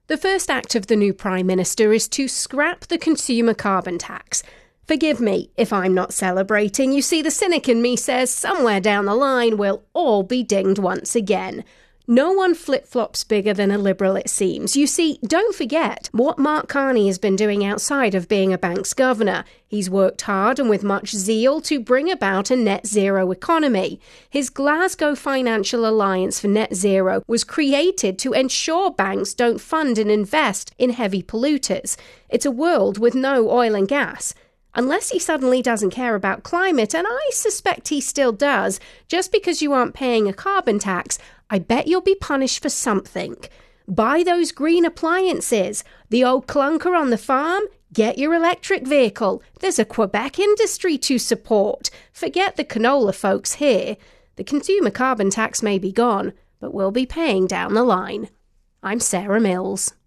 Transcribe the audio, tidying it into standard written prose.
The first act of the new Prime Minister is to scrap the consumer carbon tax. Forgive me if I'm not celebrating. You see, the cynic in me says somewhere down the line we'll all be dinged once again. No one flip-flops bigger than a Liberal, it seems. You see, don't forget what Mark Carney has been doing outside of being a bank's governor. He's worked hard and with much zeal to bring about a net zero economy. His Glasgow Financial Alliance for Net Zero was created to ensure banks don't fund and invest in heavy polluters. It's a world with no oil and gas. Unless he suddenly doesn't care about climate, and I suspect he still does, just because you aren't paying a carbon tax, I bet you'll be punished for something. Buy those green appliances. The old clunker on the farm? Get your electric vehicle. There's a Quebec industry to support. Forget the canola folks here. The consumer carbon tax may be gone, but we'll be paying down the line. I'm Sarah Mills.